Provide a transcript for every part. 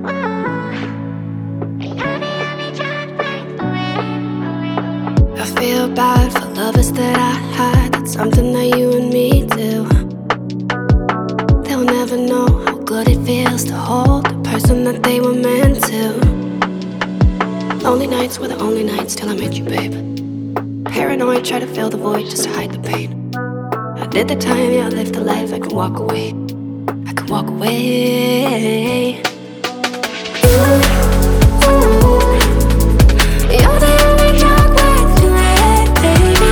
I feel bad for lovers that I had. That's something that you and me do. They'll never know how good it feels to hold the person that they were meant to. Lonely nights were the only nights till I met you, babe. Paranoid, try to fill the void just to hide the pain. I did the time, yeah, I lived the life. I can walk away. I can walk away. You're the only drug worth doing, baby.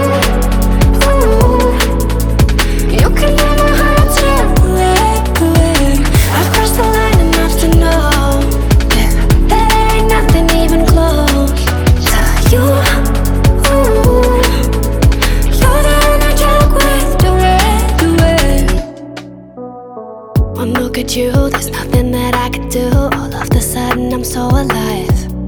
You can never hurt till away. I've crossed the line enough to know that there ain't nothing even close to you. You're the only drug worth doing. One look at you, there's nothing that I could do. All of a sudden I'm so alive.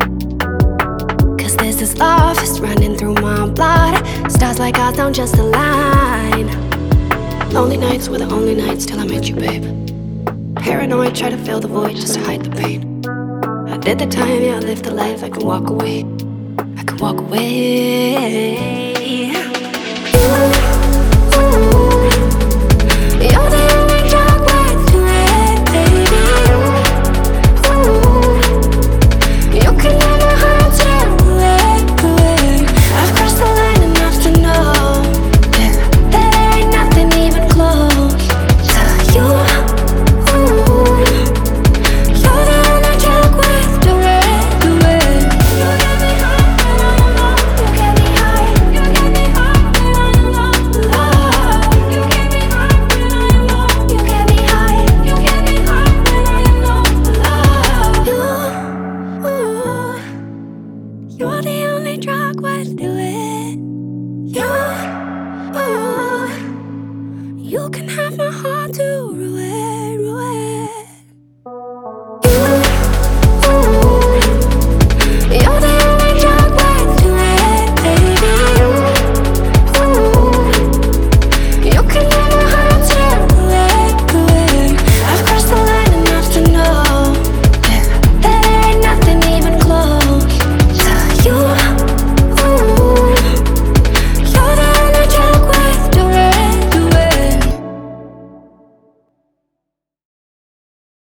This love is running through my blood. Stars like ours don't just align. Lonely nights were the only nights till I met you, babe. Paranoid, try to fill the void just to hide the pain. I did the time, yeah, I lived the life. I can walk away. I can walk away. You're the only drug worth doing, baby. You can never hurt till you're the only drug worth doing. You can have my heart.